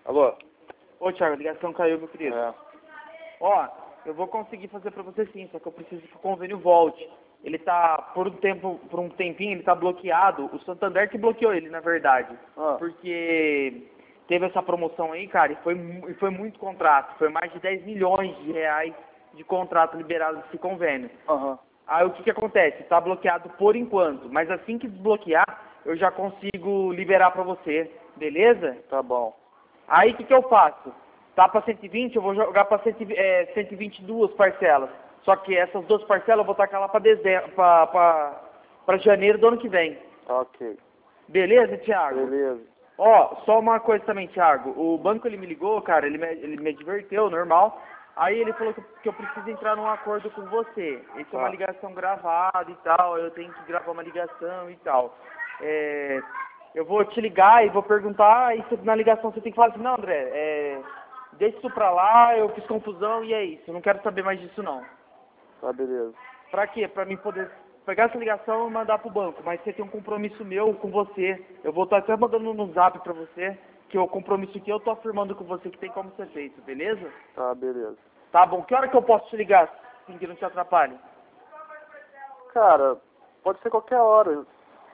Alô? Ô, Thiago, a ligação caiu, meu querido. É. Ó, eu vou conseguir fazer pra você sim, só que eu preciso que o convênio volte. Ele tá, por um tempinho, ele tá bloqueado. O Santander que bloqueou ele, na verdade. Ah. Porque teve essa promoção aí, cara, e foi muito contrato. Foi mais de 10 milhões de reais de contrato liberado desse convênio. Aham. Aí o que que acontece? Tá bloqueado por enquanto, mas assim que desbloquear, eu já consigo liberar pra você, beleza? Tá bom. Aí o que que eu faço? Tá pra 120, eu vou jogar pra 122 parcelas. Só que essas duas parcelas eu vou tacar lá pra dezembro, pra janeiro do ano que vem. Ok. Beleza, Thiago? Beleza. Ó, só uma coisa também, Thiago. O banco ele me ligou, cara, ele me adverteu, normal. Aí ele falou que eu preciso entrar num acordo com você. Isso é uma Tá. ligação gravada e tal, eu tenho que gravar uma ligação e tal. Eu vou te ligar e vou perguntar, e na ligação você tem que falar assim, não, André, deixa isso pra lá, eu fiz confusão e é isso, eu não quero saber mais disso não. Tá, beleza. Pra quê? Pra mim poder pegar essa ligação e mandar pro banco, mas você tem um compromisso meu com você. Eu vou estar até mandando no zap pra você, que o compromisso que eu tô afirmando com você que tem como ser feito, beleza? Tá, beleza. Tá bom, que hora que eu posso te ligar, assim que não te atrapalhe? Cara, pode ser qualquer hora.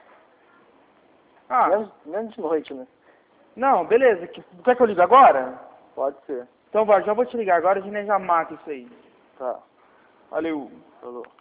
Ah, Menos de noite, né? não, beleza, quer que eu ligue agora? Pode ser. Então vai, já vou te ligar agora, a gente já mata isso aí. Tá. Valeu. Falou.